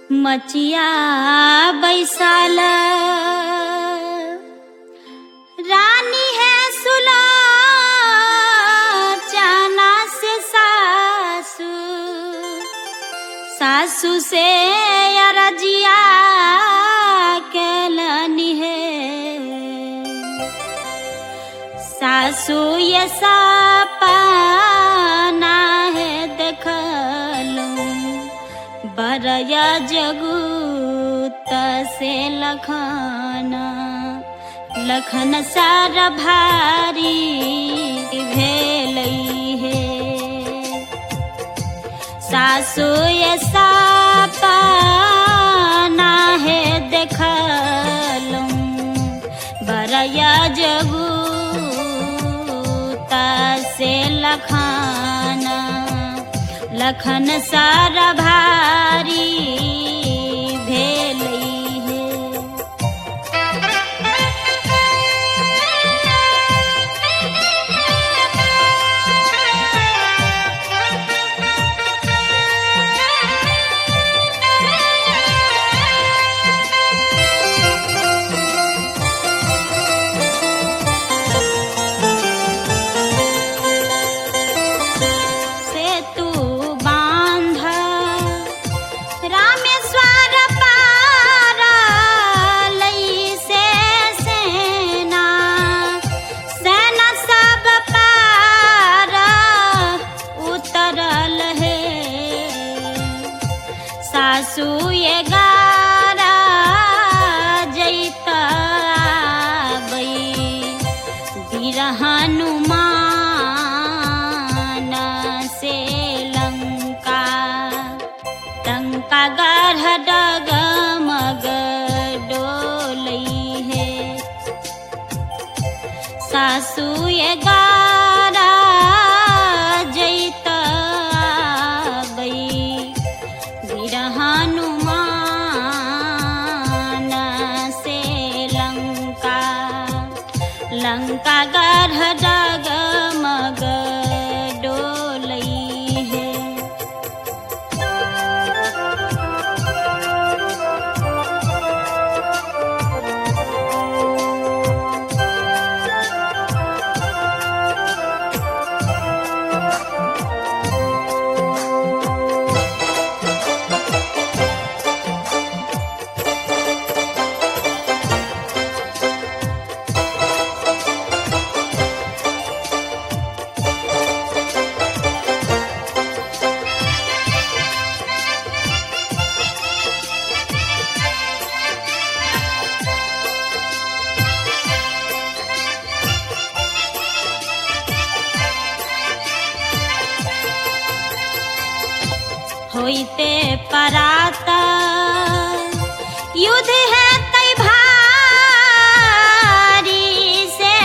मचिया बैसाल रानी है सुलोचना से सासू सासू से अरजिया केलनी है सासू ये सपना है देखलूं बरया जगूत से लखना लखन सार भारी भेलई है सासू ये सपना है देखलूं बरया जगूत से लखना लखन सारा भारी भेलई है सासू ये गारा जैता बई वीर हनुमान से लंका गढ़ डगमग डोलई है सासू ये गारा जैता बई वीर हनुमान से लंका गढ़ डगमग डोलई है होइते पराता युद्ध है तै भारी से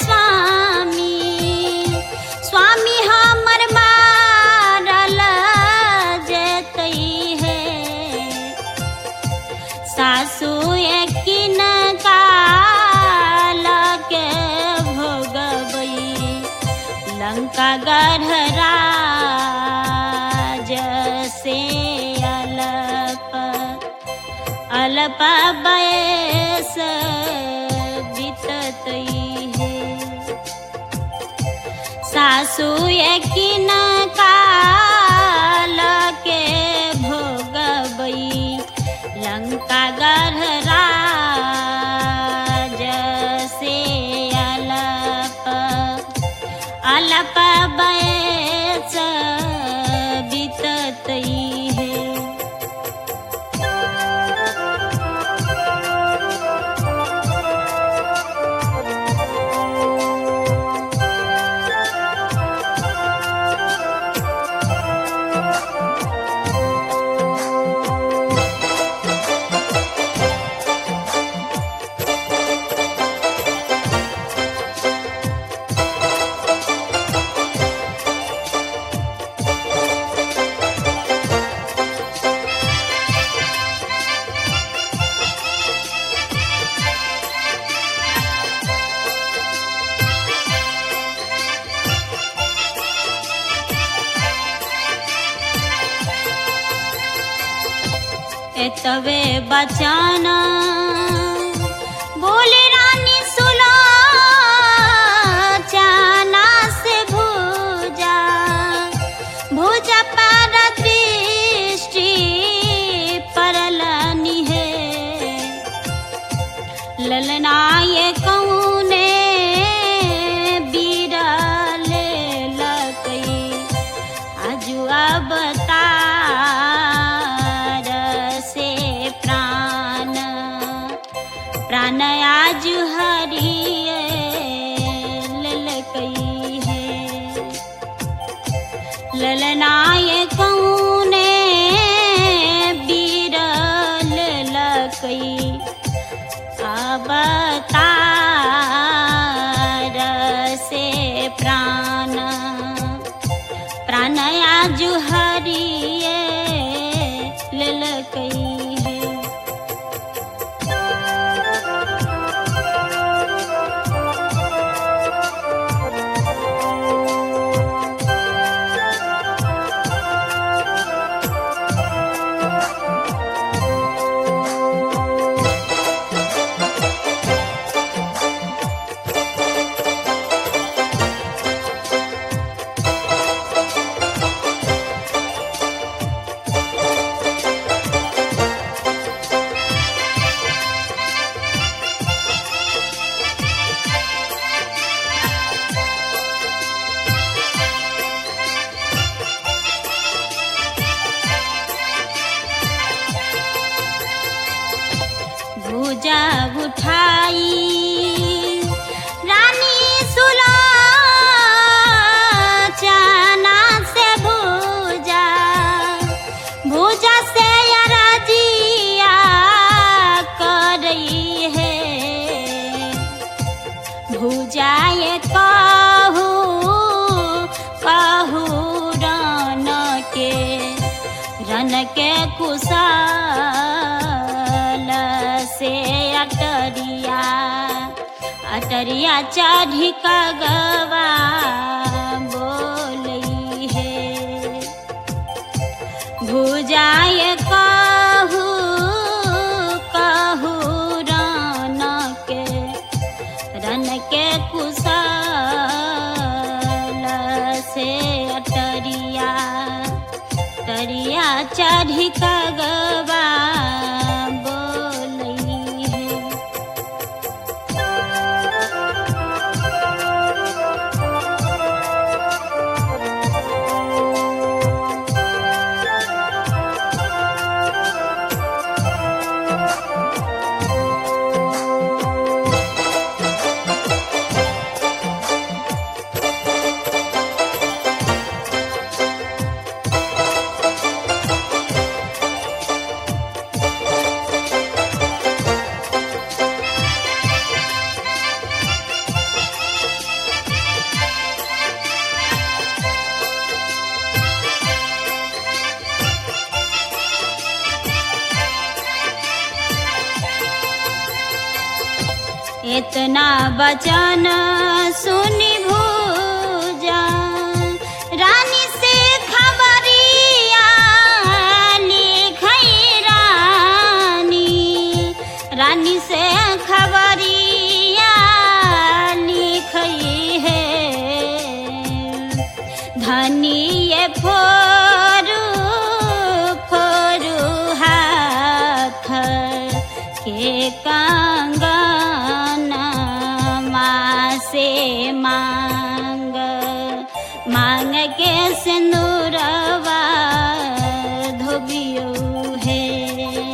स्वामी हमर मारल जेतई है सासू यकीन काल के भोगबई लंका गढ़ से अल्प बयस बीततई है सासू यकीन काल के भोगबई लंका गढ़ से अल्प बयस बीततई है तवे बचाना बोले रानी सुलो चाना से भूजा भूजा पर दृष्टि परलनी है ललना ये कौने बीरल लकई आजुआ बता प्राण आज हरिए ललकई है ललनाए कौने बीरल ललकई अवतार से प्राण प्राण आज हरिए ललकई भुजा उठाई रानी सुलो चाना से भुजा भुजा से अरजिया कर रही है भुजा ये कहू कहू रन के कुशल से अटरिया अटरिया चढ़ी कगवा बोलई है भुजाए कहू कहू रन के कुशल से अटरिया अटरिया चढ़ी कगवा इतना बचन सुनी भुजा रानी से खबरिया लिखई रानी से खबरिया लिखई है धनी ये फोरू फोरू हाथ के कंगन से मांग मांग के सिंदूरवा धोबियो है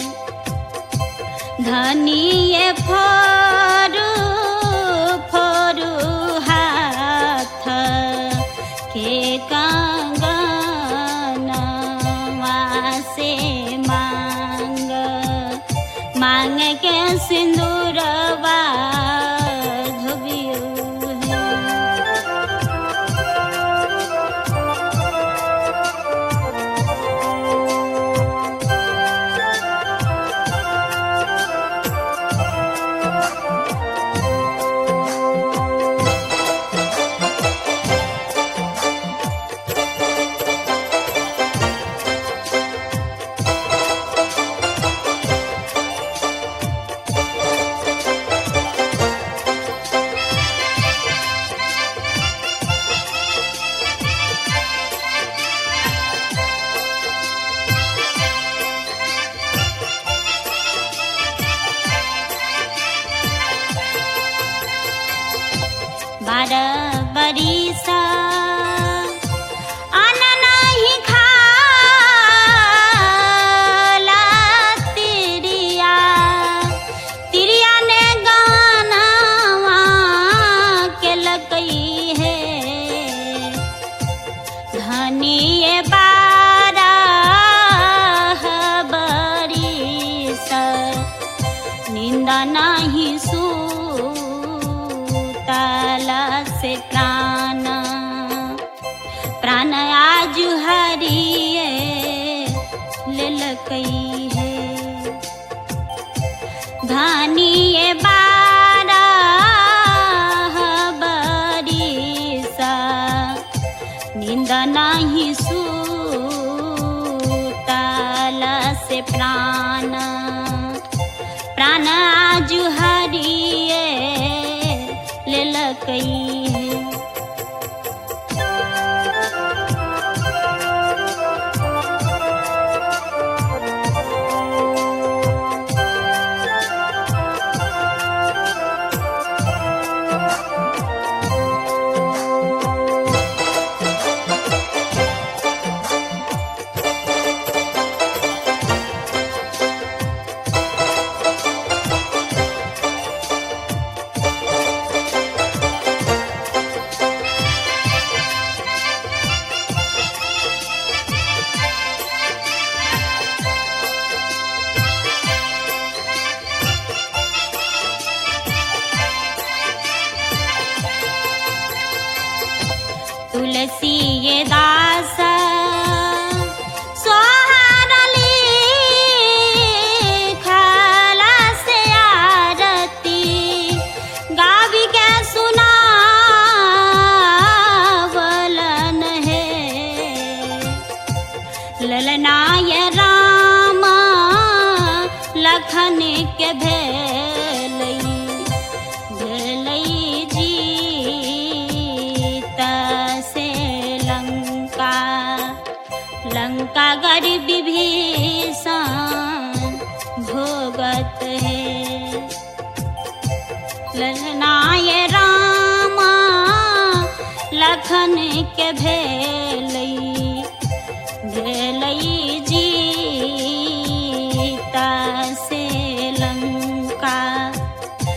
धनी ये फोरू फोरू हाथ के कंगन से मांग मांग के सिंदूरवा बरिसा अन्न नहीं खाला तिरिया तिरिया ने गानावा के लगई है धनिए बारह बरिसा निंदा नहीं सूतला से प्राण प्राण आज हरिए लेलकई है धनिए बारह बरिसा निंदा नहीं सूतला से प्राण प्राण आज हरिए लेलकई है तुलसी ये दास सोहरली खाला से आरती गावी के सुनावलन है ललनाय राम लखन के भेलई लंका गरी विभीषण भोगत है ललनाय राम लखन के भेलई जीता से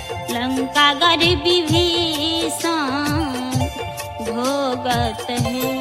लंका गरी विभीषण भोगत है।